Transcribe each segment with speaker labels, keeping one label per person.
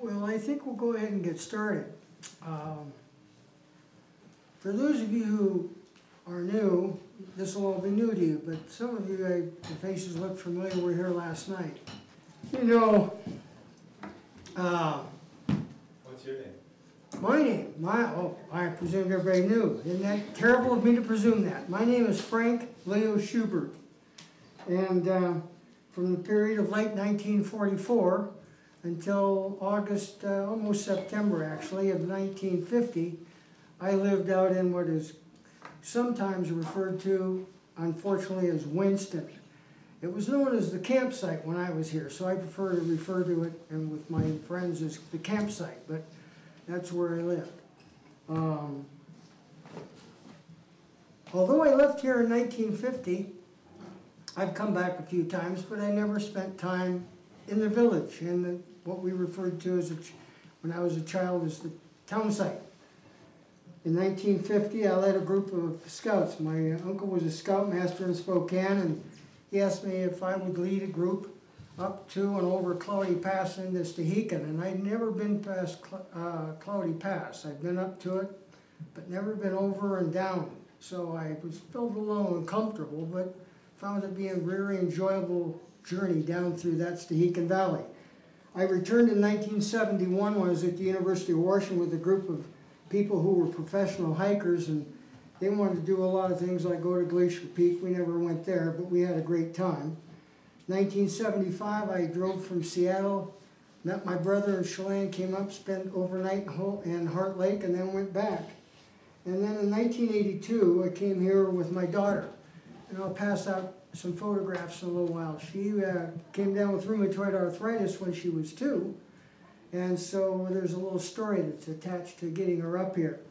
Speaker 1: Well, I think we'll go ahead and get started. For those of you who are new, this will all be new to you, but some of you, the faces look familiar, were here last night. You know,
Speaker 2: What's your name?
Speaker 1: my name, I presumed everybody knew. Isn't that terrible of me to presume that? My name is Frank Leo Schubert. And from the period of late 1944 until August, almost September actually, of 1950, I lived out in what is sometimes referred to, unfortunately, as Winston. It was known as the campsite when I was here, so I prefer to refer to it, and with my friends, as the campsite, but that's where I lived. Although I left here in 1950, I've come back a few times, but I never spent time in the village, in what we referred to as, when I was a child, as the town site. In 1950, I led a group of scouts. My uncle was a scoutmaster in Spokane, and he asked me if I would lead a group up to and over Cloudy Pass into Stehekin, and I'd never been past Cloudy Pass. I'd been up to it, but never been over and down. So I was felt a little uncomfortable, but found it being a very enjoyable journey down through that Stehekin Valley. I returned in 1971 when I was at the University of Washington with a group of people who were professional hikers, and they wanted to do a lot of things like go to Glacier Peak. We never went there, but we had a great time. 1975, I drove from Seattle, met my brother in Chelan, came up, spent overnight in Heart Lake, and then went back. And then in 1982, I came here with my daughter, and I'll pass out some photographs in a little while. She came down with rheumatoid arthritis when she was 2, and so there's a little story that's attached to getting her up here.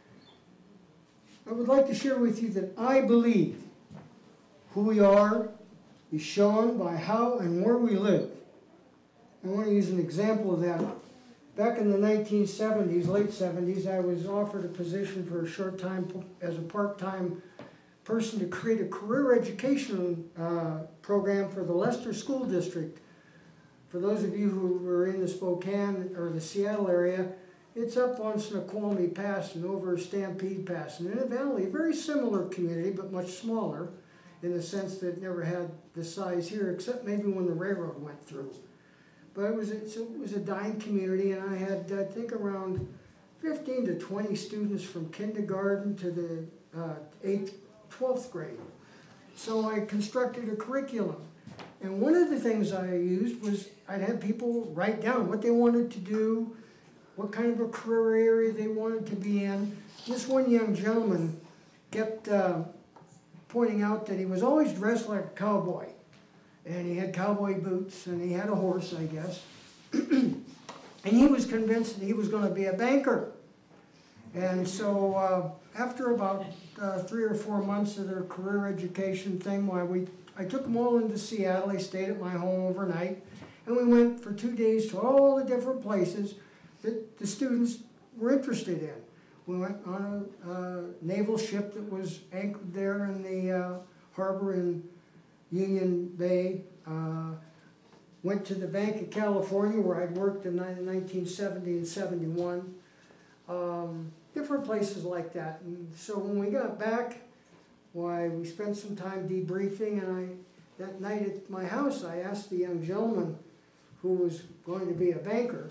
Speaker 1: I would like to share with you that I believe who we are is shown by how and where we live. I want to use an example of that. Back in the 1970s, late 70s, I was offered a position for a short time as a part-time person to create a career education program for the Leicester School District. For those of you who are in the Spokane or the Seattle area, it's up on Snoqualmie Pass and over Stampede Pass. And in a valley, a very similar community, but much smaller in the sense that it never had the size here, except maybe when the railroad went through. But it was a dying community, and I had, I think, around 15 to 20 students from kindergarten to the 8th, 12th grade. So I constructed a curriculum. And one of the things I used was I'd have people write down what they wanted to do, what kind of a career area they wanted to be in. This one young gentleman kept pointing out that he was always dressed like a cowboy. And he had cowboy boots, and he had a horse, I guess. And he was convinced that he was going to be a banker. And so after about 3 or 4 months of their career education thing, I took them all into Seattle. They stayed at my home overnight. And we went for 2 days to all the different places that the students were interested in. We went on a naval ship that was anchored there in the harbor in Union Bay. Went to the Bank of California where I'd worked in 1970 and 71. Different places like that. And so when we got back, we spent some time debriefing, and that night at my house, I asked the young gentleman who was going to be a banker,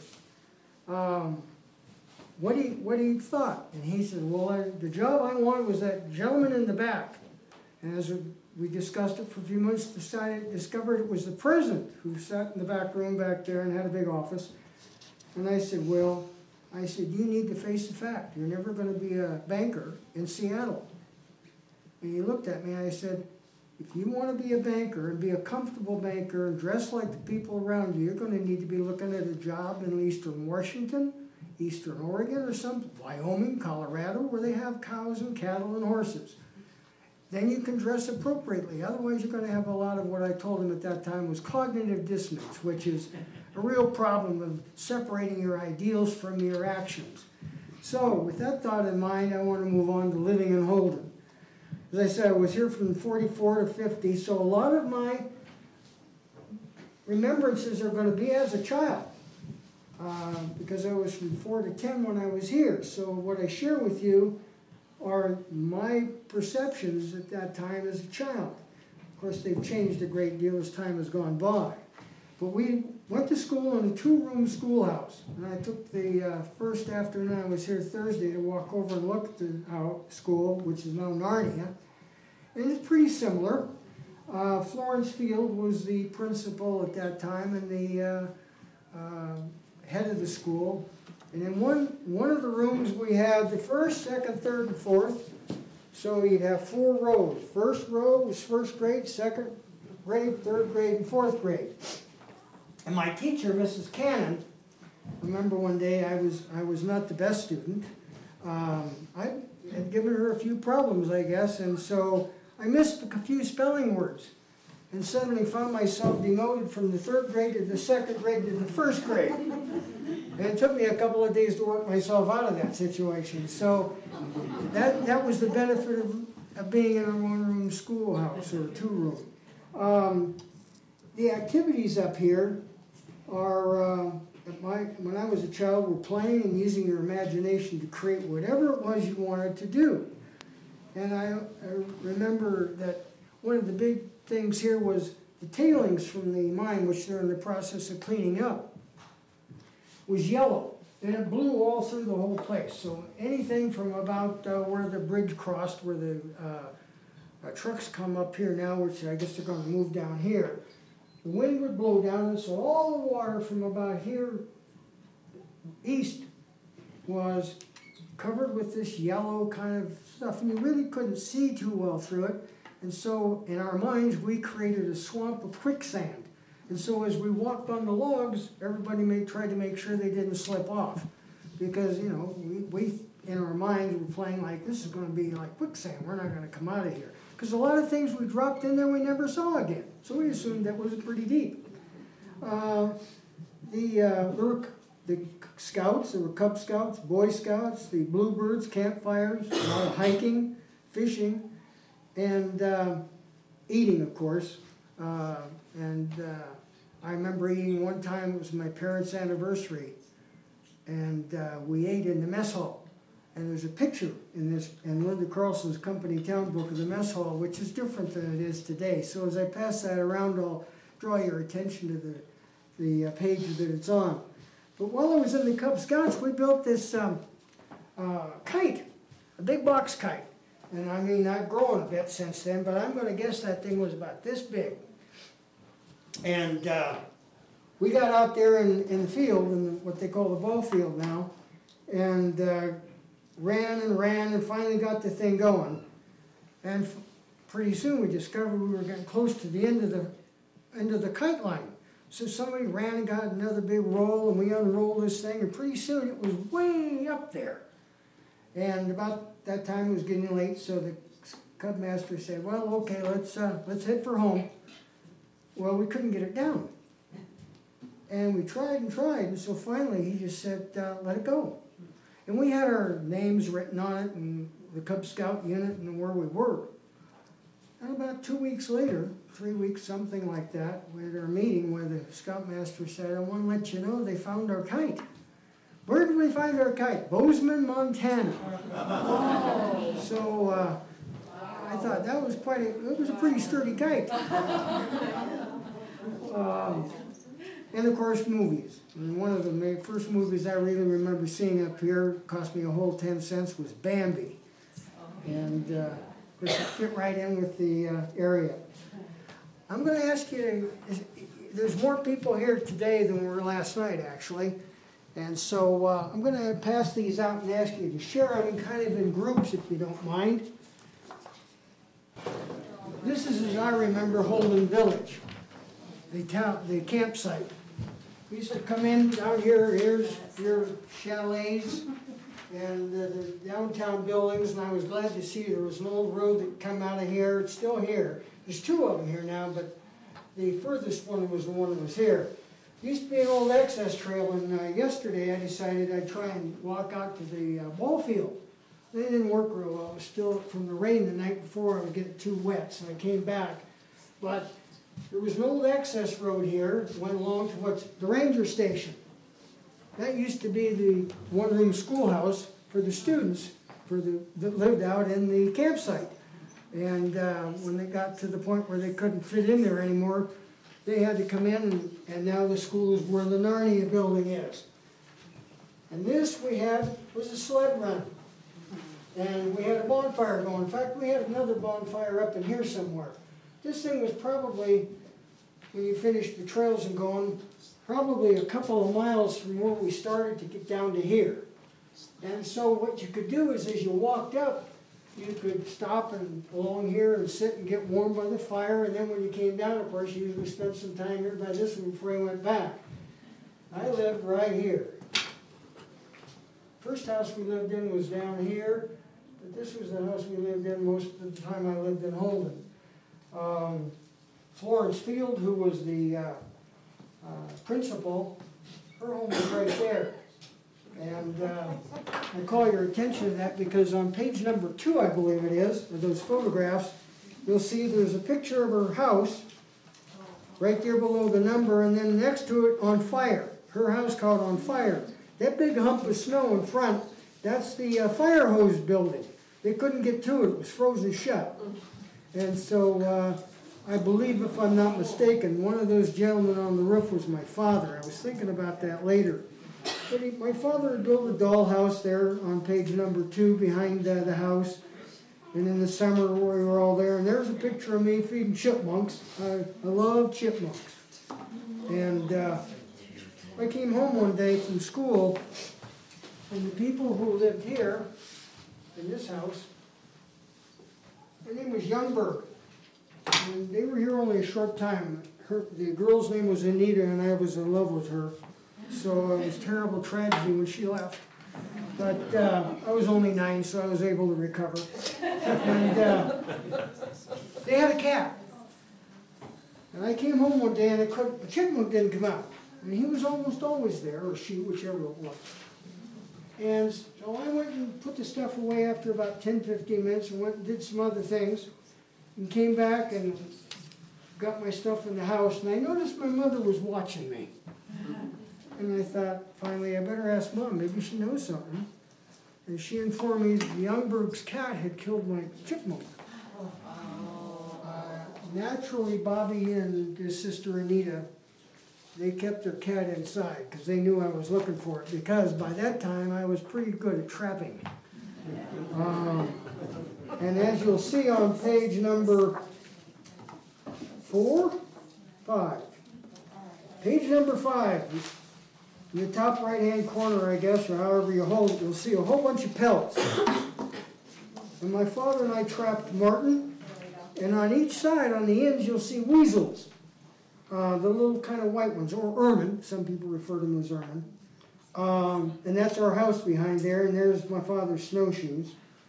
Speaker 1: what he thought. And he said, well, the job I wanted was that gentleman in the back. And as we discussed it for a few months, discovered it was the president who sat in the back room back there and had a big office. And I said, you need to face the fact. You're never going to be a banker in Seattle. And he looked at me and I said, if you want to be a banker and be a comfortable banker and dress like the people around you, you're going to need to be looking at a job in Eastern Washington, Eastern Oregon, or some Wyoming, Colorado, where they have cows and cattle and horses. Then you can dress appropriately. Otherwise, you're going to have a lot of what I told him at that time was cognitive dissonance, which is a real problem of separating your ideals from your actions. So, with that thought in mind, I want to move on to living in Holden. As I said, I was here from 44 to 50, so a lot of my remembrances are going to be as a child. because I was from 4 to 10 when I was here. So what I share with you are my perceptions at that time as a child. Of course, they've changed a great deal as time has gone by. But we went to school in a 2-room schoolhouse. And I took the first afternoon I was here Thursday to walk over and look at the school, which is now Narnia. And it's pretty similar. Florence Field was the principal at that time and the head of the school. And in one of the rooms we had the first, second, third, and fourth. So you'd have 4 rows. First row was first grade, second grade, third grade, and fourth grade. And my teacher, Mrs. Cannon, I remember one day I was not the best student. I had given her a few problems, I guess, and so I missed a few spelling words. And suddenly found myself demoted from the 3rd grade to the 2nd grade to the 1st grade. And it took me a couple of days to work myself out of that situation. So that was the benefit of being in a 1-room schoolhouse or 2-room. The activities up here are, when I was a child, were playing and using your imagination to create whatever it was you wanted to do. And I remember that one of the big things here was the tailings from the mine, which they're in the process of cleaning up, was yellow. And it blew all through the whole place. So anything from about where the bridge crossed, where the trucks come up here now, which I guess they're going to move down here, the wind would blow down, and so all the water from about here east was covered with this yellow kind of stuff, and you really couldn't see too well through it. And so in our minds, we created a swamp of quicksand. And so as we walked on the logs, everybody tried to make sure they didn't slip off. Because, you know, we in our minds were playing like, this is going to be like quicksand. We're not going to come out of here. Because a lot of things we dropped in there we never saw again. So we assumed that was pretty deep. There were the Scouts, there were Cub Scouts, Boy Scouts, the Bluebirds, campfires, a lot of hiking, fishing, and eating, of course. I remember eating one time, it was my parents' anniversary, and we ate in the mess hall. And there's a picture in Linda Carlson's company town book of the mess hall, which is different than it is today. So as I pass that around, I'll draw your attention to the page that it's on. But while I was in the Cub Scouts, we built this kite, a big box kite. And I mean, I've grown a bit since then, but I'm going to guess that thing was about this big. And we got out there in the field, in what they call the ball field now, and ran and finally got the thing going. And pretty soon we discovered we were getting close to the end of the kite line. So somebody ran and got another big roll, and we unrolled this thing, and pretty soon it was way up there. And about that time it was getting late, so the Cub Master said, well, okay, let's head for home. Well, we couldn't get it down. And we tried, and so finally he just said, let it go. And we had our names written on it, and the Cub Scout unit, and where we were. And about 2 weeks later, 3 weeks, something like that, we had our meeting where the Scoutmaster said, I want to let you know they found our kite. Where did we find our kite? Bozeman, Montana. Oh. So I thought that was it was a pretty sturdy kite. And of course, movies. And one of the first movies I really remember seeing up here, cost me a whole 10 cents, was Bambi. And of course, it fit right in with the area. I'm going to ask you, there's more people here today than were last night, actually. And so I'm going to pass these out and ask you to share them kind of in groups, if you don't mind. This is, as I remember, Holden Village, the campsite. We used to come in down here, here's your chalets and the downtown buildings, and I was glad to see there was an old road that come out of here. It's still here. There's 2 of them here now, but the furthest one was the one that was here. There used to be an old access trail, and yesterday I decided I'd try and walk out to the ball field. It didn't work real well. It was still from the rain the night before. I was getting too wet, so I came back. But there was an old access road here that went along to what's the ranger station. that used to be the one-room schoolhouse for the students that lived out in the campsite. And when they got to the point where they couldn't fit in there anymore, they had to come in, and now the school is where the Narnia building is. And this we had was a sled run. And we had a bonfire going. In fact, we had another bonfire up in here somewhere. This thing was probably, when you finished the trails and going, probably a couple of miles from where we started to get down to here. And so what you could do is, as you walked up, you could stop and along here and sit and get warm by the fire, and then when you came down, of course, you usually spent some time here by this one before you went back. I lived right here. First house we lived in was down here, but this was the house we lived in most of the time I lived in Holden. Florence Field, who was the principal, her home was right there. And I call your attention to that because on page number 2, I believe it is, of those photographs, you'll see there's a picture of her house right there below the number, and then next to it, on fire. Her house caught on fire. That big hump of snow in front, that's the fire hose building. They couldn't get to it. It was frozen shut. And so I believe, if I'm not mistaken, one of those gentlemen on the roof was my father. I was thinking about that later. But my father had built a dollhouse there on page number 2 behind the house. And in the summer we were all there. And there's a picture of me feeding chipmunks. I love chipmunks. And I came home one day from school, and the people who lived here in this house, their name was Youngberg. And they were here only a short time. The girl's name was Anita, and I was in love with her. So it was terrible tragedy when she left. But I was only 9, so I was able to recover. And they had a cat. And I came home one day, and the chipmunk didn't come out. And he was almost always there, or she, whichever it was. And so I went and put the stuff away after about 10-15 minutes and went and did some other things. And came back and got my stuff in the house. And I noticed my mother was watching me. And I thought, finally, I better ask Mom. Maybe she knows something. And she informed me that Youngberg's cat had killed my chipmunk. Naturally, Bobby and his sister Anita, they kept their cat inside because they knew I was looking for it. Because by that time, I was pretty good at trapping. And as you'll see on page number 5, page number 5, in the top right-hand corner, I guess, or however you hold it, you'll see a whole bunch of pellets. And my father and I trapped marten, and on each side, on the ends, you'll see weasels. The little kind of white ones, or ermine, some people refer to them as ermine. And that's our house behind there, and there's my father's snowshoes.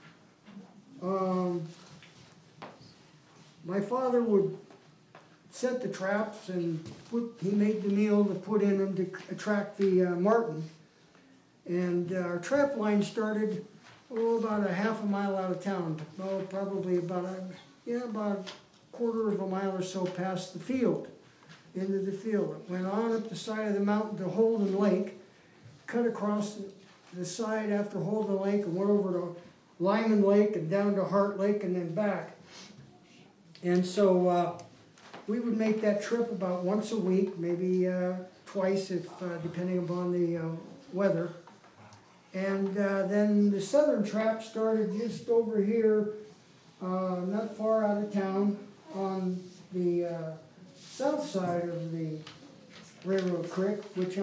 Speaker 1: My father would set the traps, and he made the meal to put in them to attract the marten. And our trap line started about a half a mile out of town. Probably about a quarter of a mile or so past the field, into the field. It went on up the side of the mountain to Holden Lake, cut across the side after Holden Lake, and went over to Lyman Lake and down to Hart Lake and then back. And so we would make that trip about once a week, maybe twice, if depending upon the weather. And then the southern trap started just over here, not far out of town, on the south side of the Railroad Creek, which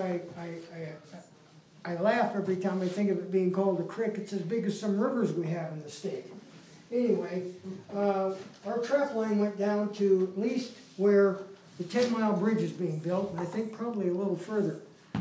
Speaker 1: I laugh every time I think of it being called a creek. It's as big as some rivers we have in the state. Anyway, our trap line went down to at least where the 10-mile bridge is being built, and I think probably a little further.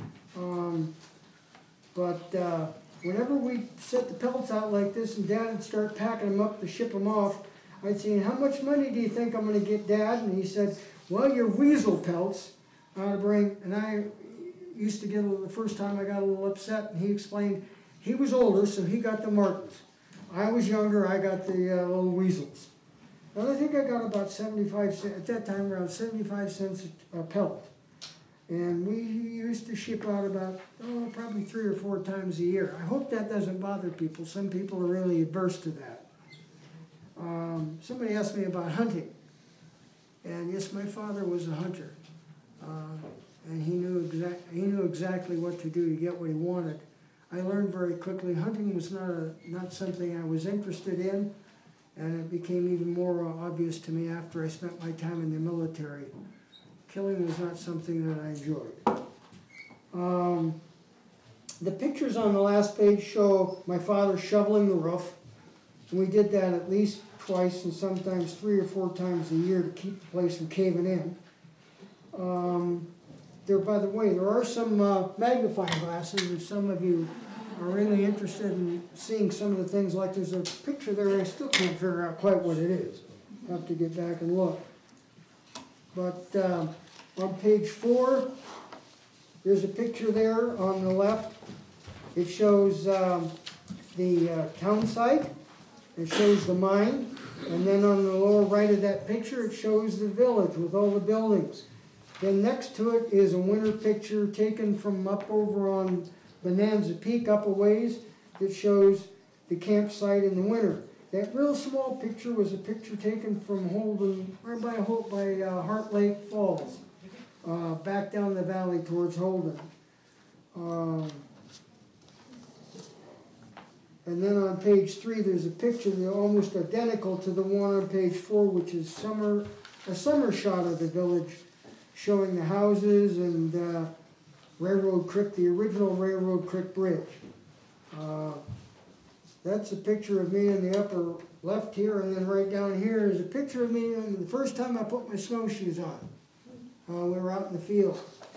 Speaker 1: But whenever we set the pellets out like this and Dad would start packing them up to ship them off, I'd say, how much money do you think I'm going to get, Dad? And he said, well, your weasel pelts ought to bring, and I used to get the first time I got a little upset, and he explained he was older, so he got the martens. I was younger, I got the little weasels. And I think I got about 75 cents, at that time around 75 cents a pellet. And we used to ship out about, probably 3 or 4 times a year. I hope that doesn't bother people. Some people are really adverse to that. Somebody asked me about hunting. And yes, my father was a hunter. And he knew exactly what to do to get what he wanted. I learned very quickly hunting was not something I was interested in, and it became even more obvious to me after I spent my time in the military. Killing was not something that I enjoyed. The pictures on the last page show my father shoveling the roof. And we did that at least twice and sometimes 3 or 4 times a year to keep the place from caving in. By the way, there are some magnifying glasses if some of you are really interested in seeing some of the things. Like there's a picture there, I still can't figure out quite what it is. I'll have to get back and look. But on page 4, there's a picture there on the left. It shows the town site. It shows the mine. And then on the lower right of that picture, it shows the village with all the buildings. Then next to it is a winter picture taken from up over on Bonanza Peak up a ways that shows the campsite in the winter. That real small picture was a picture taken from Holden, or by Heart Lake Falls, back down the valley towards Holden. And then on page 3, there's a picture that's almost identical to the one on page 4, which is a summer shot of the village, showing the houses and Railroad Creek, the original Railroad Creek Bridge. That's a picture of me in the upper left here, and then right down here is a picture of me the first time I put my snowshoes on. We were out in the field.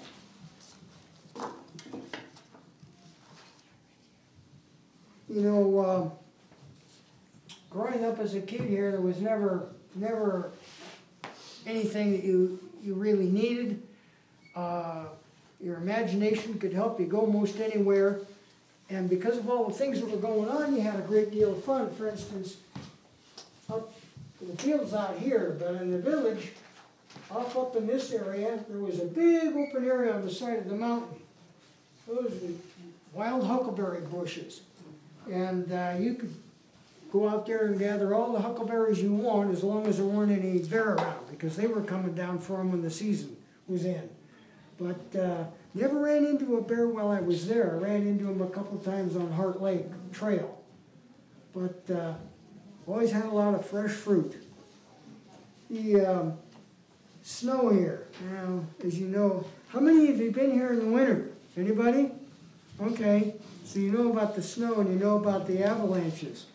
Speaker 1: You know, growing up as a kid here, there was never anything that you really needed. Your imagination could help you go most anywhere. And because of all the things that were going on, you had a great deal of fun. For instance, up in the fields out here, but in the village, up in this area, there was a big open area on the side of the mountain. Those were wild huckleberry bushes. And you could go out there and gather all the huckleberries you want as long as there weren't any bear around, because they were coming down for them when the season was in. But never ran into a bear while I was there. I ran into him a couple times on Heart Lake Trail. But always had a lot of fresh fruit. The snow here. Now, as you know, how many of you have been here in the winter? Anybody? Okay. So you know about the snow and you know about the avalanches.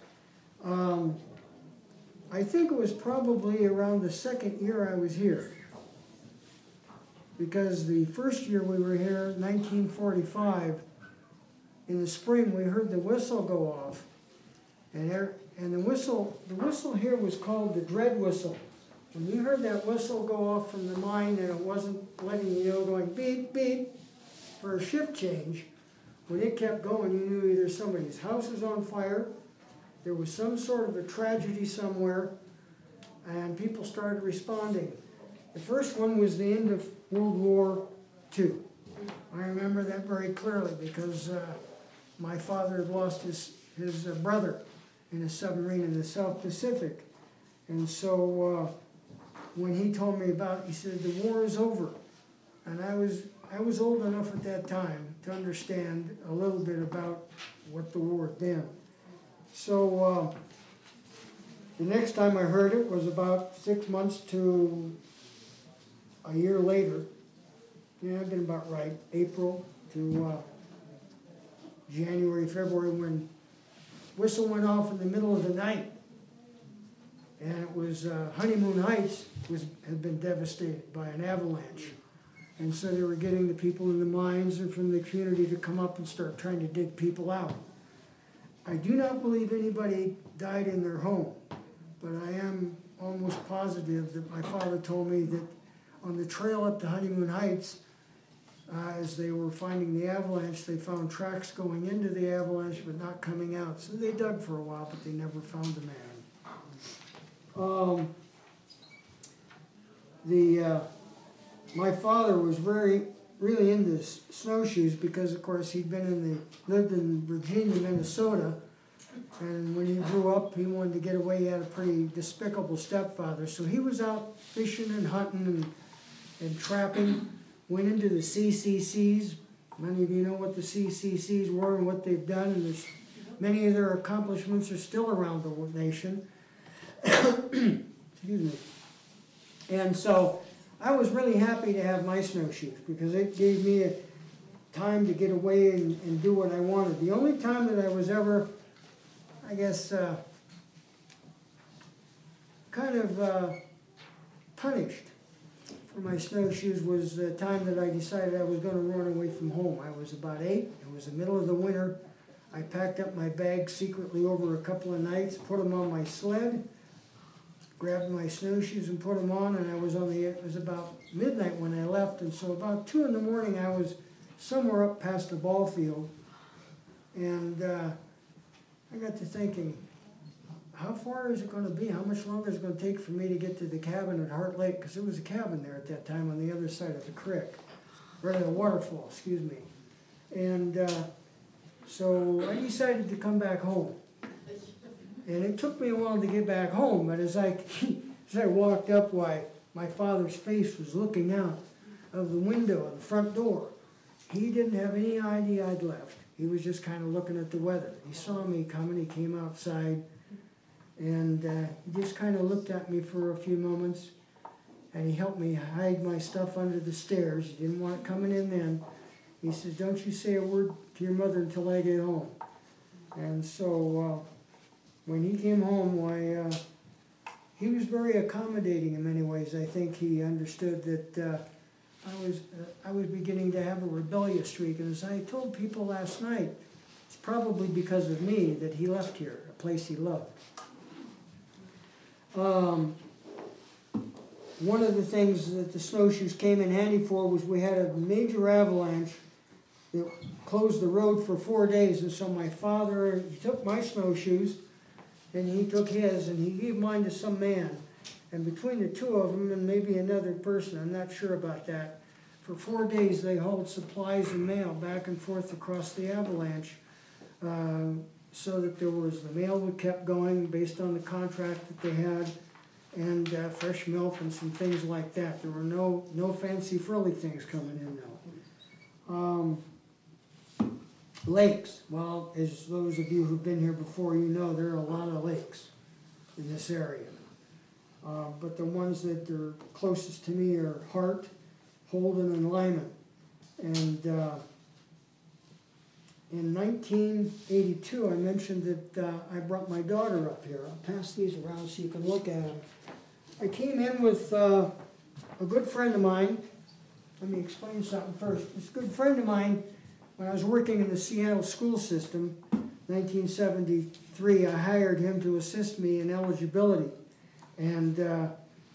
Speaker 1: I think it was probably around the second year I was here. Because the first year we were here, 1945, in the spring we heard the whistle go off. And the whistle here was called the dread whistle. When you heard that whistle go off from the mine and it wasn't letting you know, going beep, beep, for a shift change, when it kept going, you knew either somebody's house was on fire, there was some sort of a tragedy somewhere, and people started responding. The first one was the end of World War II. I remember that very clearly because my father had lost his brother in a submarine in the South Pacific. And so when he told me about it, he said, the war is over. And I was old enough at that time to understand a little bit about what the war had been. So the next time I heard it was about 6 months to a year later. Yeah, I've been about right. April to January, February, when whistle went off in the middle of the night. And it was Honeymoon Heights had been devastated by an avalanche. And so they were getting the people in the mines and from the community to come up and start trying to dig people out. I do not believe anybody died in their home, but I am almost positive that my father told me that on the trail up to Honeymoon Heights, as they were finding the avalanche, they found tracks going into the avalanche but not coming out. So they dug for a while, but they never found the man. My father was very really into snowshoes because, of course, lived in Virginia, Minnesota, and when he grew up, he wanted to get away. He had a pretty despicable stepfather, so he was out fishing and hunting and trapping. Went into the CCCs. Many of you know what the CCCs were and what they've done, and many of their accomplishments are still around the nation. Excuse me. And so I was really happy to have my snowshoes because it gave me a time to get away and do what I wanted. The only time that I was ever, I guess, punished for my snowshoes was the time that I decided I was going to run away from home. I was about 8. It was the middle of the winter. I packed up my bags secretly over a couple of nights, put them on my sled, grabbed my snowshoes and put them on, and it was about midnight when I left, and so about 2 in the morning I was somewhere up past the ball field, and I got to thinking, how far is it going to be? How much longer is it going to take for me to get to the cabin at Heart Lake? Because there was a cabin there at that time on the other side of the creek, or the waterfall, excuse me. And so I decided to come back home. And it took me a while to get back home, but as I walked up, my father's face was looking out of the window of the front door. He didn't have any idea I'd left. He was just kind of looking at the weather. He saw me coming, he came outside, and he just kind of looked at me for a few moments, and he helped me hide my stuff under the stairs. He didn't want it coming in then. He says, "Don't you say a word to your mother until I get home." And so when he came home, he was very accommodating in many ways. I think he understood that I was beginning to have a rebellious streak. And as I told people last night, it's probably because of me that he left here, a place he loved. One of the things that the snowshoes came in handy for was we had a major avalanche that closed the road for 4 days. And so my father, he took my snowshoes, and he took his, and he gave mine to some man. And between the two of them, and maybe another person, I'm not sure about that, for 4 days they hauled supplies and mail back and forth across the avalanche, so that the mail would kept going based on the contract that they had, and fresh milk and some things like that. There were no fancy frilly things coming in though. Lakes. Well, as those of you who've been here before, you know there are a lot of lakes in this area. But the ones that are closest to me are Hart, Holden, and Lyman. And in 1982, I mentioned that I brought my daughter up here. I'll pass these around so you can look at them. I came in with a good friend of mine. Let me explain something first. This good friend of mine, when I was working in the Seattle school system, 1973, I hired him to assist me in eligibility. And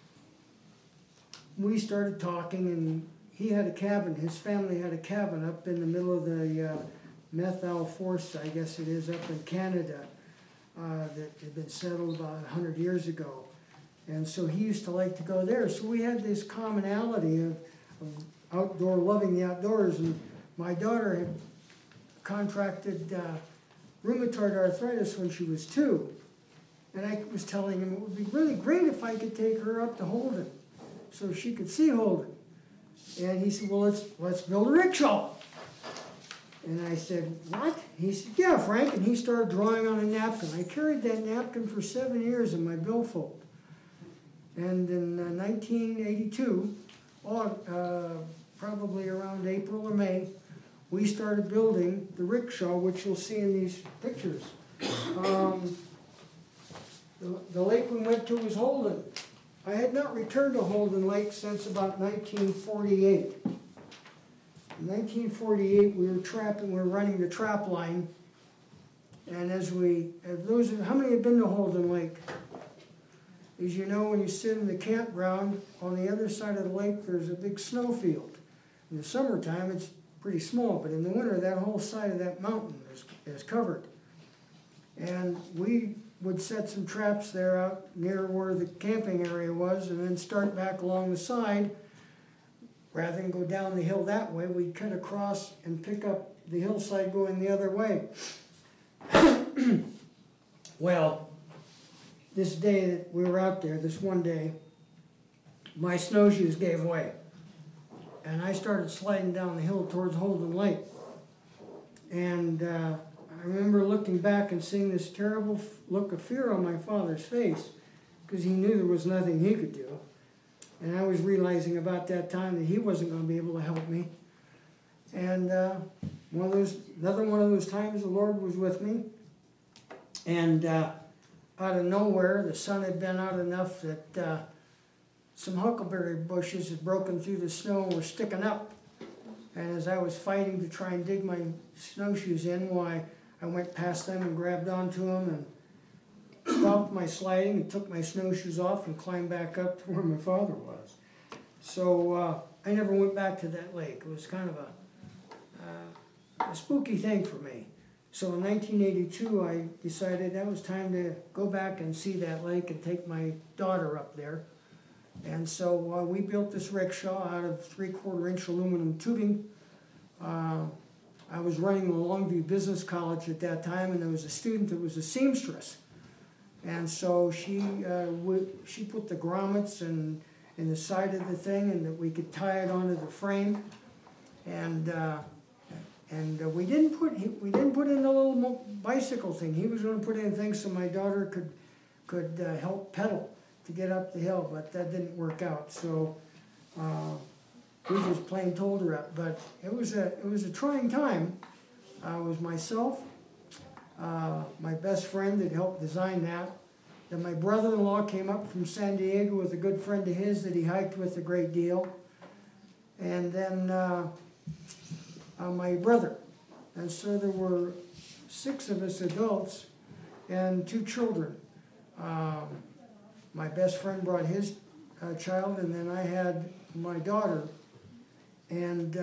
Speaker 1: we started talking, and he had a cabin. His family had a cabin up in the middle of the Methal Force, I guess it is, up in Canada, that had been settled about 100 years ago. And so he used to like to go there. So we had this commonality of loving the outdoors. And my daughter had contracted rheumatoid arthritis when she was 2. And I was telling him it would be really great if I could take her up to Holden so she could see Holden. And he said, well, let's build a rickshaw. And I said, what? He said, yeah, Frank. And he started drawing on a napkin. I carried that napkin for 7 years in my billfold. And in 1982, probably around April or May, we started building the rickshaw, which you'll see in these pictures. The lake we went to was Holden. I had not returned to Holden Lake since about 1948. In 1948, we were running the trap line, and how many have been to Holden Lake? As you know, when you sit in the campground, on the other side of the lake, there's a big snow field. In the summertime, it's pretty small, but in the winter, that whole side of that mountain is covered. And we would set some traps there out near where the camping area was, and then start back along the side rather than go down the hill that way, we'd cut across and pick up the hillside going the other way. Well, this day that we were out there, this one day, my snowshoes gave way. And I started sliding down the hill towards Holden Lake. And I remember looking back and seeing this terrible look of fear on my father's face, because he knew there was nothing he could do. And I was realizing about that time that he wasn't going to be able to help me. And another one of those times the Lord was with me. And out of nowhere, the sun had been out enough that some huckleberry bushes had broken through the snow and were sticking up. And as I was fighting to try and dig my snowshoes in, why, I went past them and grabbed onto them and stopped my sliding and took my snowshoes off and climbed back up to where my father was. So I never went back to that lake. It was kind of a spooky thing for me. So in 1982, I decided that was time to go back and see that lake and take my daughter up there. And so we built this rickshaw out of 3/4-inch aluminum tubing. I was running the Longview Business College at that time, and there was a student that was a seamstress. And so she put the grommets in the side of the thing, and that we could tie it onto the frame. And we didn't put in the little bicycle thing. He was going to put in things so my daughter could help pedal to get up the hill, but that didn't work out. So we just plain told her up. But it was a trying time. It was myself, my best friend that helped design that. Then my brother-in-law came up from San Diego with a good friend of his that he hiked with a great deal. And then my brother. And so there were 6 of us adults and 2 children. My best friend brought his child, and then I had my daughter. And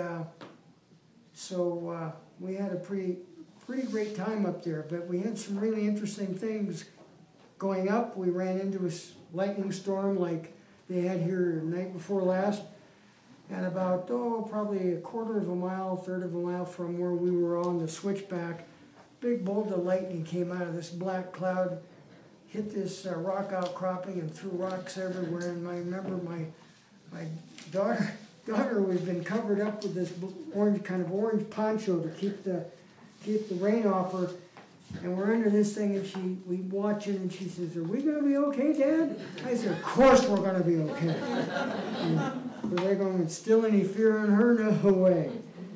Speaker 1: so we had a pretty great time up there. But we had some really interesting things going up. We ran into a lightning storm like they had here the night before last. And about, probably a 1/4 of a mile, 1/3 of a mile from where we were on the switchback, big bolt of lightning came out of this black cloud, hit this rock outcropping and threw rocks everywhere. And I remember my daughter had been covered up with this orange orange poncho to keep the rain off her. And we're under this thing, and we watch it, and she says, "Are we going to be okay, Dad?" I said, "Of course we're going to be okay." Were they going to instill any fear in her? No way.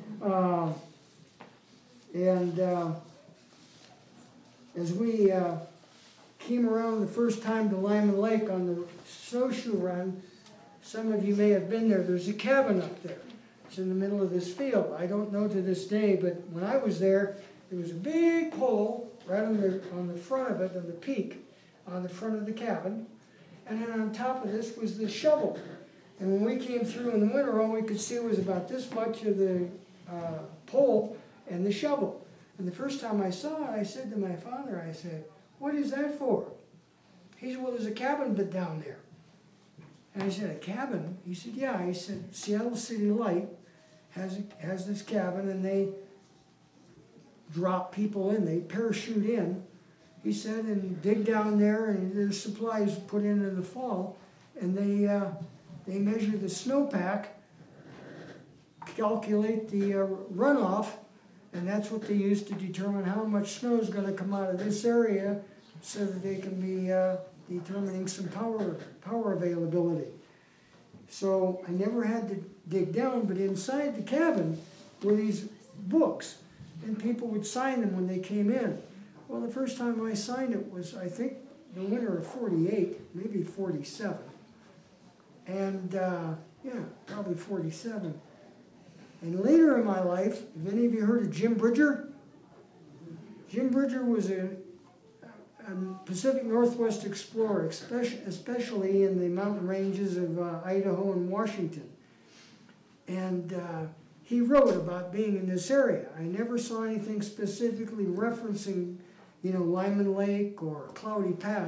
Speaker 1: As we came around the first time to Lyman Lake on the snowshoe run, some of you may have been there. There's a cabin up there. It's in the middle of this field. I don't know to this day, but when I was there was a big pole right on the front of it, on the peak, on the front of the cabin. And then on top of this was the shovel. And when we came through in the winter, all we could see was about this much of the pole and the shovel. And the first time I saw it, I said to my father, I said, "What is that for?" He said, "Well, there's a cabin bit down there." And I said, "A cabin?" He said, "Yeah." He said, "Seattle City Light has this cabin, and they drop people in, they parachute in," he said, "and dig down there, and there's supplies put in the fall, and they measure the snowpack, calculate the runoff, and that's what they use to determine how much snow is going to come out of this area, so that they can be determining some power availability." So I never had to dig down, but inside the cabin were these books, and people would sign them when they came in. Well, the first time I signed it was, I think, the winter of 48, maybe 47. And, probably 47. And later in my life, have any of you heard of Jim Bridger? Jim Bridger was a Pacific Northwest explorer, especially in the mountain ranges of Idaho and Washington. And he wrote about being in this area. I never saw anything specifically referencing, Lyman Lake or Cloudy Pass,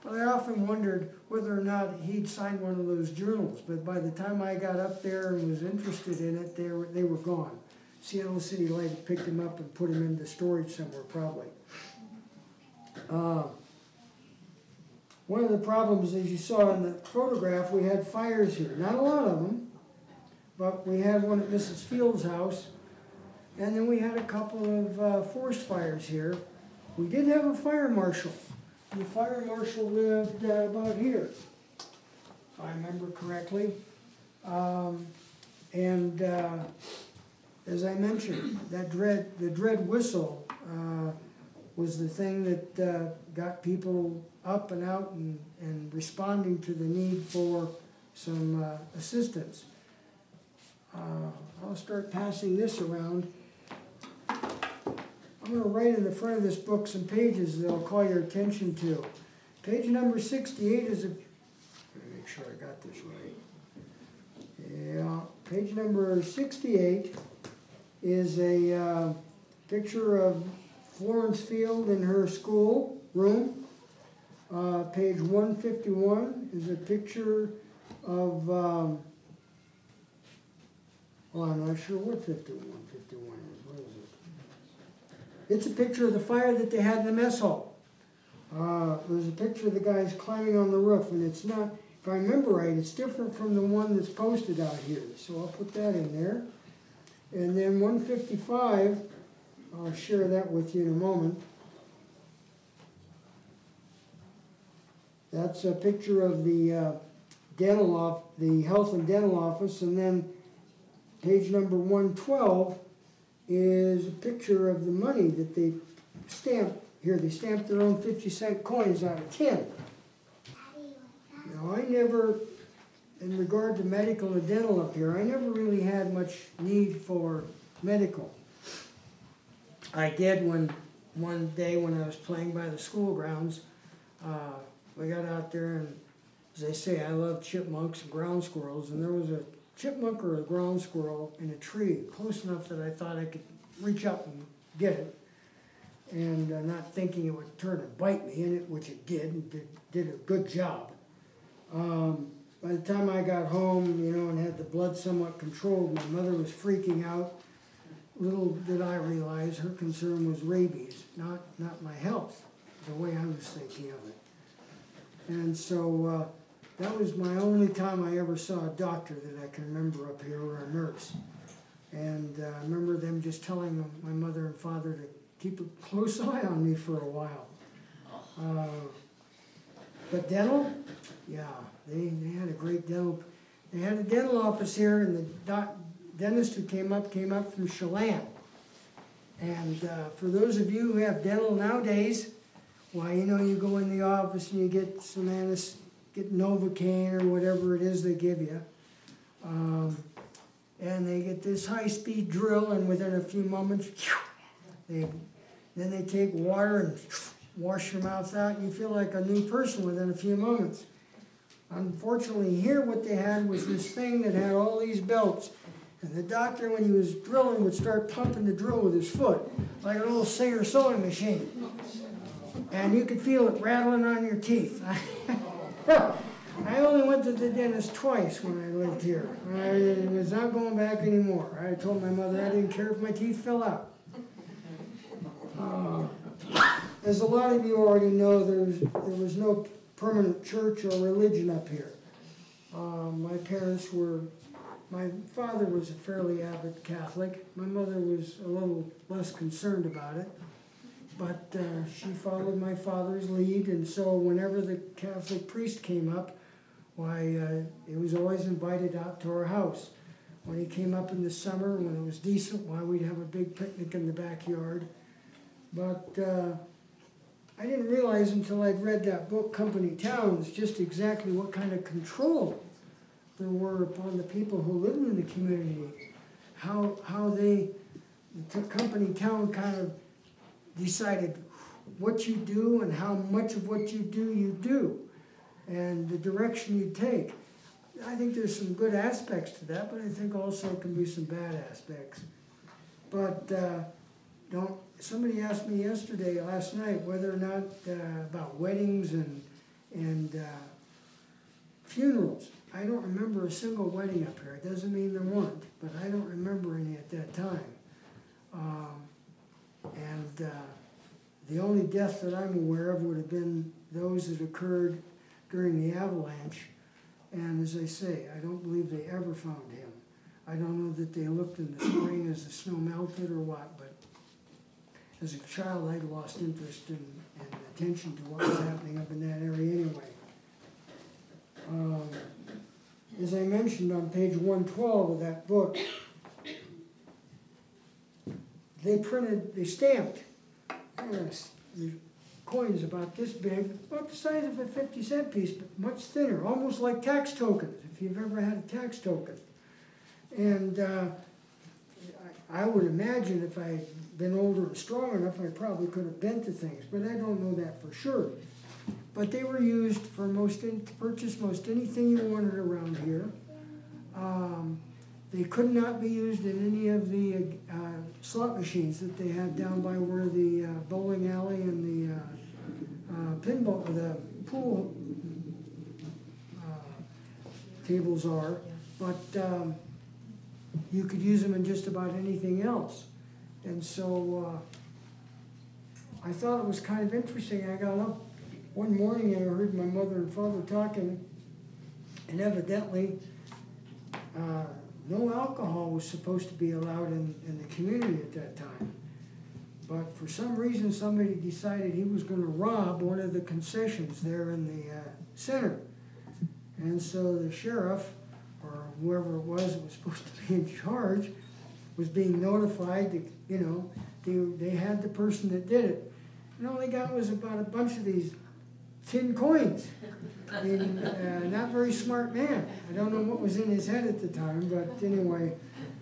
Speaker 1: But I often wondered whether or not he'd signed one of those journals. But by the time I got up there and was interested in it, they were gone. Seattle City Light had picked him up and put him into storage somewhere, probably. One of the problems, as you saw in the photograph, we had fires here. Not a lot of them, but we had one at Mrs. Field's house, and then we had a couple of forest fires here. We did have a fire marshal. The fire marshal lived about here, if I remember correctly. As I mentioned, the dread whistle was the thing that got people up and out and responding to the need for some assistance. I'll start passing this around. I'm going to write in the front of this book some pages that I'll call your attention to. Page number 68 is a... Let me make sure I got this right. Yeah, page number 68 is a picture of Florence Field in her school room. Page 151 is a picture of... well, I'm not sure what 51 is. What is it? It's a picture of the fire that they had in the mess hall. There's a picture of the guys climbing on the roof, and it's not, if I remember right, it's different from the one that's posted out here. So I'll put that in there. And then 155, I'll share that with you in a moment. That's a picture of the the health and dental office, and then page number 112 is a picture of the money that they stamped here. They stamped their own 50-cent coins out of tin. Now, I never, in regard to medical and dental up here, I never really had much need for medical. I did one day when I was playing by the school grounds. We got out there, and as they say, I love chipmunks and ground squirrels, and there was a chipmunk or a ground squirrel in a tree close enough that I thought I could reach up and get it, and not thinking it would turn and bite me in it, which it did, and did a good job. By the time I got home, and had the blood somewhat controlled, my mother was freaking out. Little did I realize her concern was rabies, not my health, the way I was thinking of it. And so that was my only time I ever saw a doctor that I can remember up here, or a nurse. And I remember them just telling my mother and father to keep a close eye on me for a while. But dental, yeah, they had a great dental. They had a dental office here, and the dentist who came up from Chelan. And for those of you who have dental nowadays, why, you go in the office and you get some get Novocaine or whatever it is they give you. And they get this high-speed drill, and within a few moments, then they take water and wash your mouth out, and you feel like a new person within a few moments. Unfortunately, here what they had was this thing that had all these belts. And the doctor, when he was drilling, would start pumping the drill with his foot, like an old Singer sewing machine. And you could feel it rattling on your teeth. I only went to the dentist twice when I lived here. I was not going back anymore. I told my mother I didn't care if my teeth fell out. As a lot of you already know, there was no permanent church or religion up here. My father was a fairly avid Catholic. My mother was a little less concerned about it. But she followed my father's lead, and so whenever the Catholic priest came up, he was always invited out to our house. When he came up in the summer, when it was decent, we'd have a big picnic in the backyard. But I didn't realize until I'd read that book, Company Towns, just exactly what kind of control there were upon the people who lived in the community. How the company town kind of decided what you do and how much of what you do, and the direction you take. I think there's some good aspects to that, but I think also it can be some bad aspects. But somebody asked me last night, whether or not about weddings and And funerals. I don't remember a single wedding up here. It doesn't mean there weren't, but I don't remember any at that time. The only death that I'm aware of would have been those that occurred during the avalanche. And as I say, I don't believe they ever found him. I don't know that they looked in the spring as the snow melted or what, but as a child I lost interest and attention to what was happening up in that area anyway. As I mentioned on page 112 of that book, they stamped coins about this big, about the size of a 50-cent piece, but much thinner, almost like tax tokens, if you've ever had a tax token. And I would imagine if I had been older and strong enough, I probably could have bent to things, but I don't know that for sure. But they were used for to purchase most anything you wanted around here. They could not be used in any of the slot machines that they had down by where the bowling alley and the pinball, the pool tables are. But you could use them in just about anything else. And so I thought it was kind of interesting. I got up one morning and I heard my mother and father talking, and evidently no alcohol was supposed to be allowed in the community at that time. But for some reason somebody decided he was going to rob one of the concessions there in the center. And so the sheriff, or whoever it was that was supposed to be in charge, was being notified that, they had the person that did it. And all they got was about a bunch of these tin coins. I mean, not very smart man. I don't know what was in his head at the time, but anyway,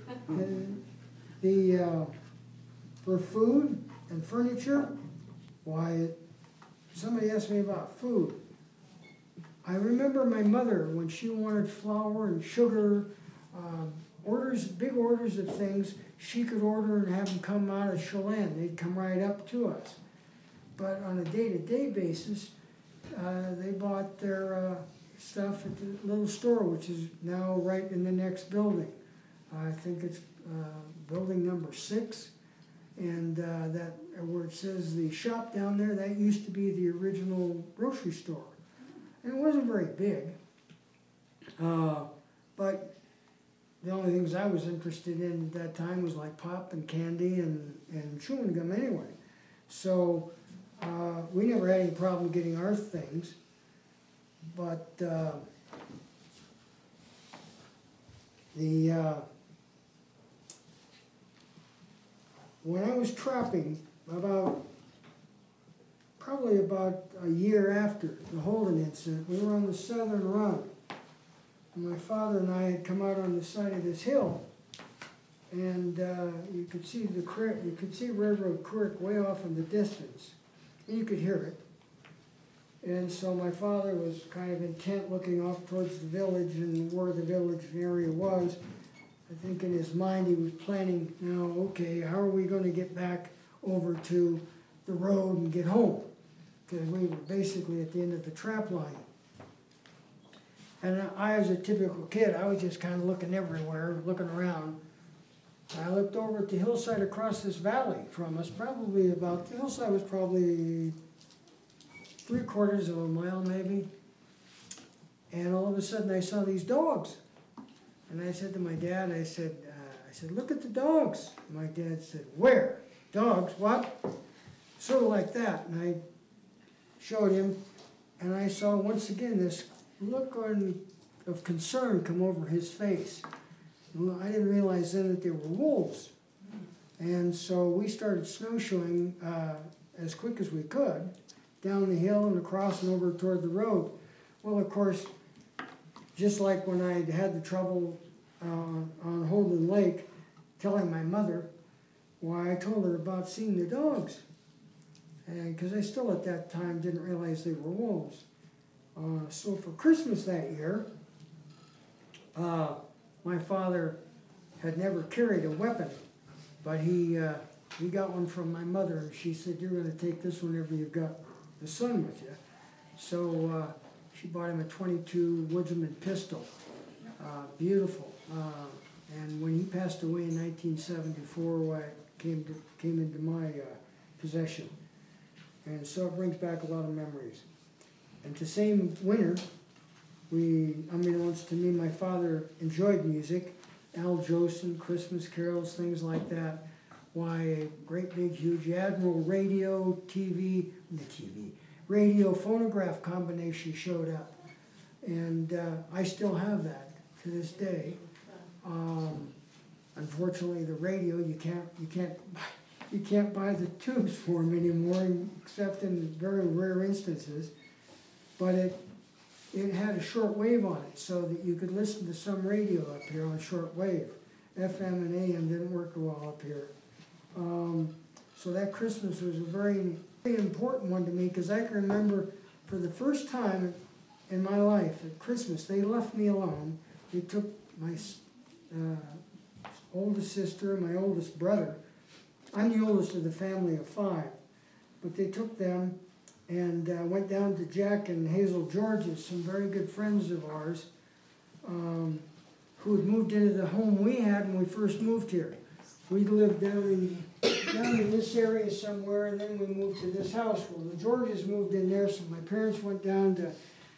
Speaker 1: for food and furniture, why, somebody asked me about food. I remember my mother, when she wanted flour and sugar, big orders of things, she could order and have them come out of Chelan. They'd come right up to us. But on a day-to-day basis, they bought their stuff at the little store, which is now right in the next building. I think it's building number 6. And that where it says the shop down there, that used to be the original grocery store. And it wasn't very big. But the only things I was interested in at that time was like pop and candy and chewing gum anyway. So we never had any problem getting our things. But when I was trapping, probably about a year after the Holden incident, we were on the Southern Run. And my father and I had come out on the side of this hill, and you could see the creek, you could see Railroad Creek way off in the distance, and you could hear it. And so my father was kind of intent looking off towards the village and where the village area was. I think in his mind he was planning, now, okay, how are we going to get back over to the road and get home? Because we were basically at the end of the trap line. And I, as a typical kid, I was just kind of looking everywhere, looking around. I looked over at the hillside across this valley from us, the hillside was probably 3/4 of a mile maybe. And all of a sudden I saw these dogs. And I said to my dad, I said, look at the dogs. My dad said, where? Dogs? What? Sort of like that. And I showed him, and I saw once again this look of concern come over his face. I didn't realize then that they were wolves. And so we started snowshoeing as quick as we could down the hill and across and over toward the road. Well, of course, just like when I had the trouble on Holden Lake, telling my mother, why I told her about seeing the dogs. And because I still at that time didn't realize they were wolves. So for Christmas that year, my father had never carried a weapon, but he got one from my mother, and she said, you're going to take this whenever you've got the sun with you. So she bought him a .22 Woodsman pistol. Beautiful. And when he passed away in 1974, it came into my possession. And so it brings back a lot of memories. And the same winter, unbeknownst to me, my father enjoyed music, Al Jolson, Christmas carols, things like that. Why, a great big huge Admiral radio, radio phonograph combination showed up. And I still have that to this day. Unfortunately, the radio, you can't buy the tubes for them anymore, except in very rare instances. But it had a short wave on it, so that you could listen to some radio up here on short wave. FM and AM didn't work well up here. So that Christmas was a very, very important one to me, because I can remember for the first time in my life at Christmas, they left me alone. They took my oldest sister and my oldest brother. I'm the oldest of the family of 5, but they took them and went down to Jack and Hazel George's, some very good friends of ours, who had moved into the home we had when we first moved here. We lived down in this area somewhere, and then we moved to this house. Well, the Georges moved in there, so my parents went down to,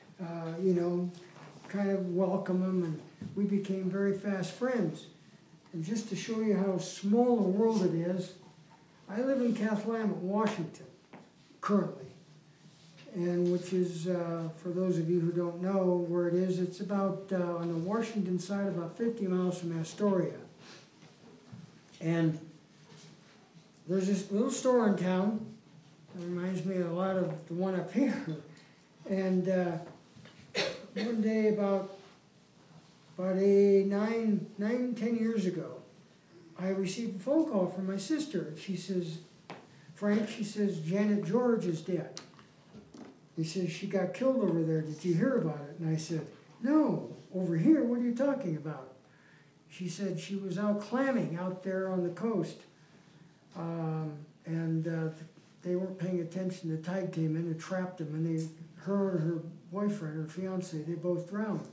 Speaker 1: kind of welcome them, and we became very fast friends. And just to show you how small a world it is, I live in Cathlamet, Washington, currently. And which is, for those of you who don't know where it is, it's about, on the Washington side, about 50 miles from Astoria. And there's this little store in town that reminds me a lot of the one up here. And one day about 10 years ago, I received a phone call from my sister. She says, Frank, she says, Janet George is dead. He says, she got killed over there. Did you hear about it? And I said, no, over here, what are you talking about? She said she was out clamming out there on the coast. They weren't paying attention. The tide came in and trapped them, and her and her boyfriend, her fiance, they both drowned.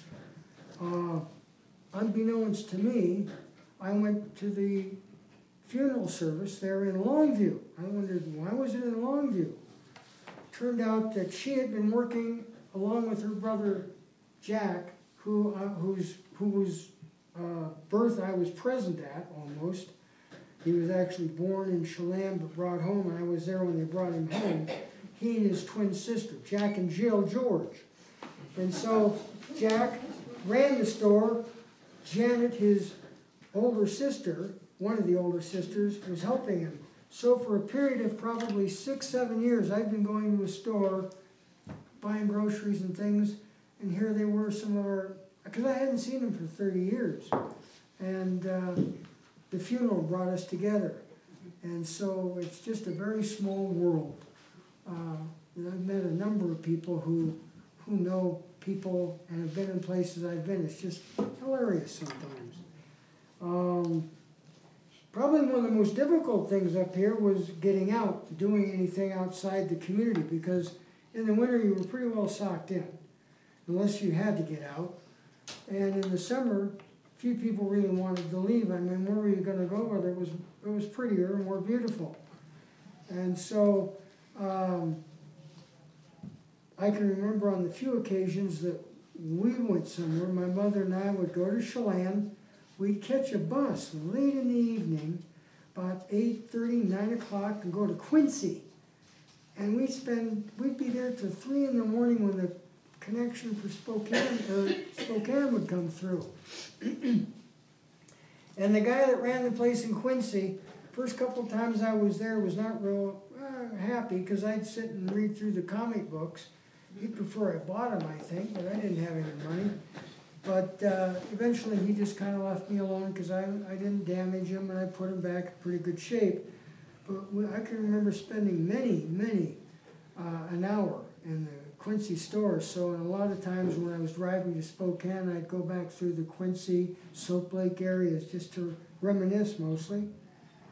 Speaker 1: Unbeknownst to me, I went to the funeral service there in Longview. I wondered, why was it in Longview? Turned out that she had been working along with her brother Jack, whose birth I was present at almost. He was actually born in Chelan but brought home, and I was there when they brought him home. He and his twin sister, Jack and Jill George. And so Jack ran the store. Janet, his older sister, one of the older sisters, was helping him. So for a period of probably 6-7 years, I've been going to a store, buying groceries and things, and here they were, some of our, because I hadn't seen them for 30 years. And the funeral brought us together. And so it's just a very small world. And I've met a number of people who know people and have been in places I've been. It's just hilarious sometimes. Probably one of the most difficult things up here was getting out, doing anything outside the community, because in the winter you were pretty well socked in, unless you had to get out. And in the summer, few people really wanted to leave. I mean, where were you going to go? Where it was prettier and more beautiful. And so I can remember on the few occasions that we went somewhere, my mother and I would go to Chelan. We'd catch a bus late in the evening, about 8:30, 9 o'clock, and go to Quincy. And we'd be there till 3 in the morning when the connection for Spokane would come through. And the guy that ran the place in Quincy, first couple times I was there, was not real happy, because I'd sit and read through the comic books. He'd prefer I bought them, I think, but I didn't have any money. But eventually he just kind of left me alone, because I didn't damage him, and I put him back in pretty good shape. But I can remember spending many an hour in the Quincy store. So and a lot of times when I was driving to Spokane, I'd go back through the Quincy, Soap Lake areas just to reminisce mostly.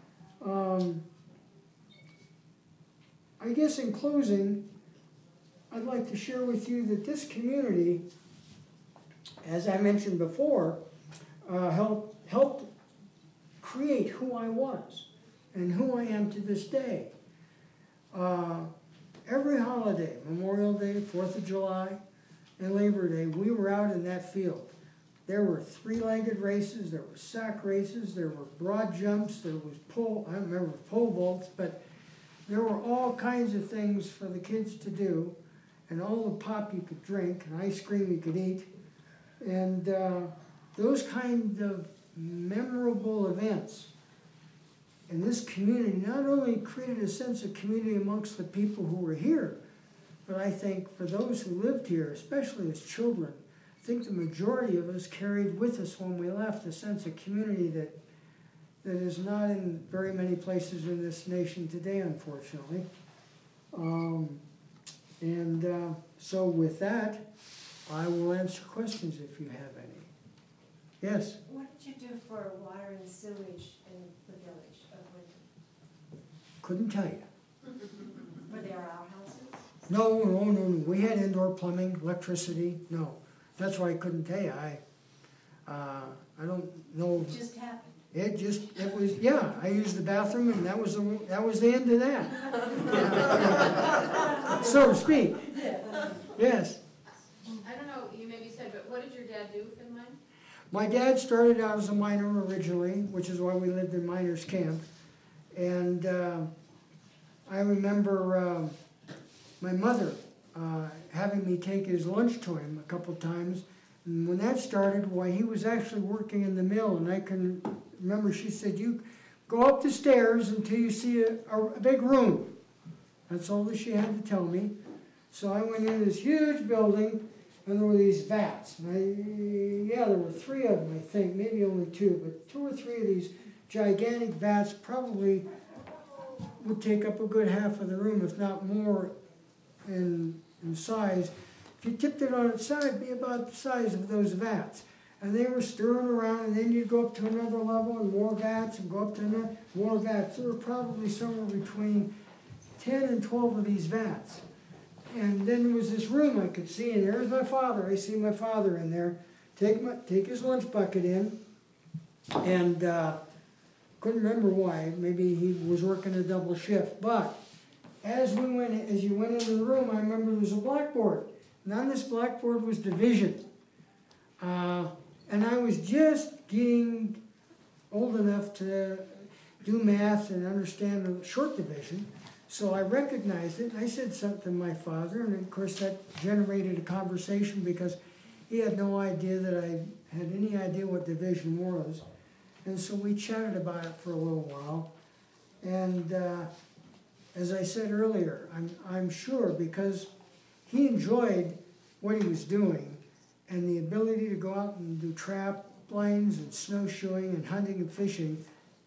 Speaker 1: I guess in closing, I'd like to share with you that this community, as I mentioned before, helped create who I was and who I am to this day. Every holiday, Memorial Day, 4th of July, and Labor Day, we were out in that field. There were three-legged races, there were sack races, there were broad jumps, there was pole, I don't remember pole vaults, but there were all kinds of things for the kids to do, and all the pop you could drink, and ice cream you could eat. And those kind of memorable events in this community not only created a sense of community amongst the people who were here, but I think for those who lived here, especially as children, I think the majority of us carried with us when we left a sense of community that is not in very many places in this nation today, unfortunately. So with that, I will answer questions if you have any. Yes?
Speaker 3: What did you do for water and sewage in the village of Winton?
Speaker 1: Couldn't tell you.
Speaker 3: Were there outhouses?
Speaker 1: No. We had indoor plumbing, electricity. No. That's why I couldn't tell you. I don't know.
Speaker 3: It just happened.
Speaker 1: It was, yeah, I used the bathroom and that was the end of that. So to speak. Yes.
Speaker 4: I don't know, you maybe said, but what did your dad do for the mine?
Speaker 1: My dad started out as a miner originally, which is why we lived in miners' camp. And I remember my mother having me take his lunch to him a couple times. And when that started, why, he was actually working in the mill. And I can remember she said, you go up the stairs until you see a big room. That's all that she had to tell me. So I went into this huge building, and there were these vats. And there were three of them, I think, maybe only two, but two or three of these gigantic vats probably would take up a good half of the room, if not more, in size. If you tipped it on its side, it'd be about the size of those vats. And they were stirring around, and then you'd go up to another level, and more vats, and go up to another, more vats. There were probably somewhere between 10 and 12 of these vats. And then there was this room I could see, and there's my father. I see my father in there. Take his lunch bucket in, and couldn't remember why. Maybe he was working a double shift. But as you went into the room, I remember there was a blackboard. And on this blackboard was division. And I was just getting old enough to do math and understand the short division. So I recognized it, and I said something to my father, and of course that generated a conversation because he had no idea that I had any idea what division was. And so we chatted about it for a little while. And as I said earlier, I'm sure because he enjoyed what he was doing and the ability to go out and do trap lines and snowshoeing and hunting and fishing.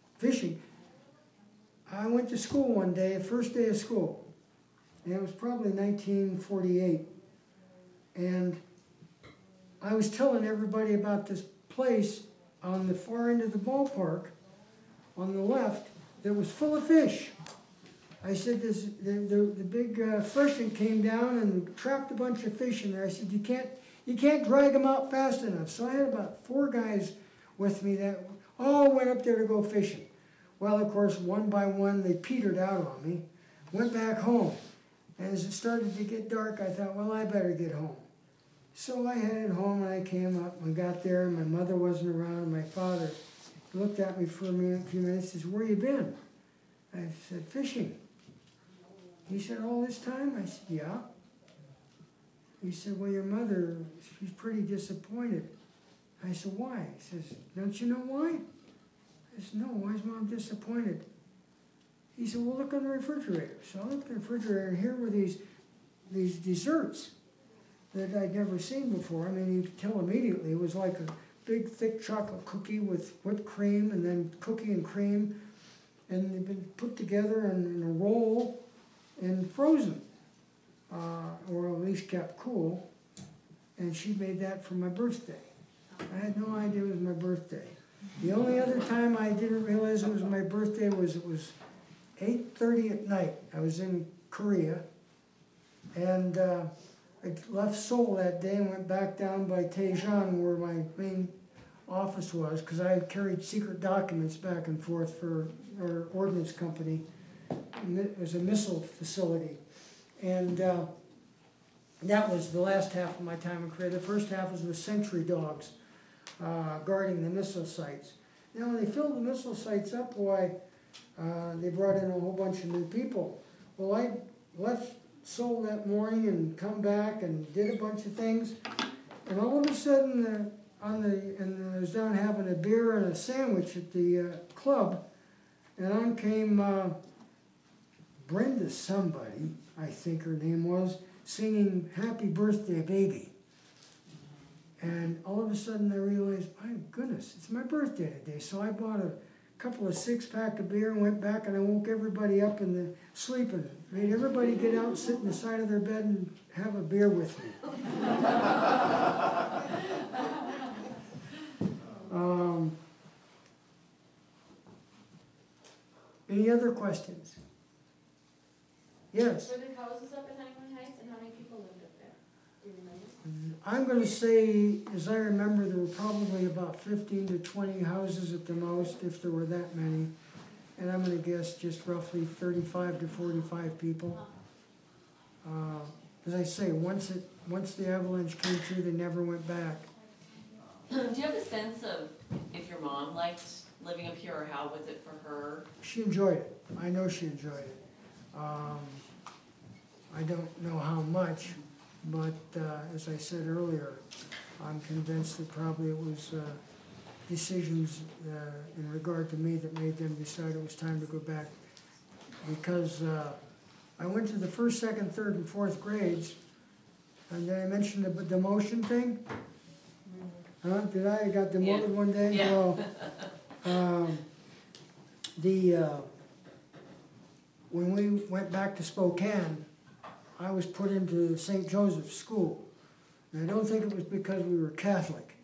Speaker 1: I went to school one day, first day of school, and it was probably 1948. And I was telling everybody about this place on the far end of the ballpark, on the left, that was full of fish. I said, the big freshman came down and trapped a bunch of fish in there. I said, you can't drag them out fast enough. So I had about 4 guys with me that all went up there to go fishing. Well, of course, one by one, they petered out on me, went back home. And as it started to get dark, I thought, well, I better get home. So I headed home, and I came up and got there, and my mother wasn't around, and my father looked at me for a few minutes and says, where you been? I said, fishing. He said, all this time? I said, yeah. He said, well, your mother, she's pretty disappointed. I said, why? He says, don't you know why? I said, no, why is Mom disappointed? He said, well, look on the refrigerator. So I looked in the refrigerator, and here were these desserts that I'd never seen before. I mean, you could tell immediately. It was like a big, thick chocolate cookie with whipped cream, and then cookie and cream, and they've been put together in a roll and frozen, or at least kept cool. And she made that for my birthday. I had no idea it was my birthday. The only other time I didn't realize it was my birthday was it was 8:30 at night. I was in Korea, And I left Seoul that day and went back down by Daejeon where my main office was, because I had carried secret documents back and forth for our ordnance company. And it was a missile facility. And that was the last half of my time in Korea. The first half was with sentry dogs guarding the missile sites. Now when they filled the missile sites up, they brought in a whole bunch of new people. Well, I left Seoul that morning and come back and did a bunch of things. And all of a sudden, I was down having a beer and a sandwich at the club, and on came Brenda somebody, I think her name was, singing Happy Birthday, Baby. And all of a sudden I realized, my goodness, it's my birthday today. So I bought a couple of 6-pack of beer and went back and I woke everybody up in the sleeping. Made everybody get out, sit in the side of their bed and have a beer with me. Any other questions? Yes.
Speaker 4: Were there houses up in Honeymoon Heights, and how many people lived up there? Do you remember?
Speaker 1: I'm going to say, as I remember, there were probably about 15 to 20 houses at the most, if there were that many. And I'm going to guess just roughly 35 to 45 people. As I say, once the avalanche came through, they never went back.
Speaker 5: Do you have a sense of if your mom liked living up here, or how was it for her?
Speaker 1: She enjoyed it. I know she enjoyed it. I don't know how much, but as I said earlier, I'm convinced that probably it was decisions in regard to me that made them decide it was time to go back. Because I went to the first, second, third, and fourth grades, and then I mentioned the demotion thing. Huh? Did I got demoted one day?
Speaker 5: Yeah.
Speaker 1: Well, when we went back to Spokane, I was put into St. Joseph's School. And I don't think it was because we were Catholic.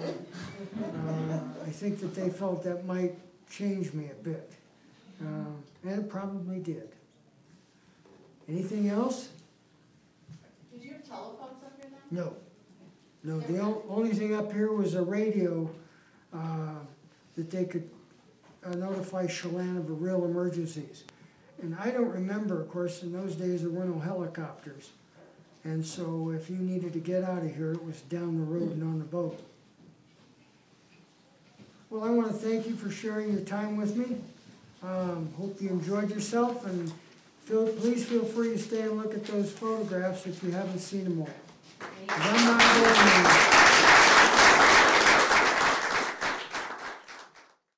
Speaker 1: I think that they felt that might change me a bit. And it probably did. Anything else?
Speaker 4: Did you have telephones up here then?
Speaker 1: No. No, the only thing up here was a radio that they could notify Chelan of the real emergencies. And I don't remember, of course, in those days there were no helicopters. And so if you needed to get out of here, it was down the road and on the boat. Well, I want to thank you for sharing your time with me. Hope you enjoyed yourself, and please feel free to stay and look at those photographs if you haven't seen them all. 'Cause I'm not going anywhere.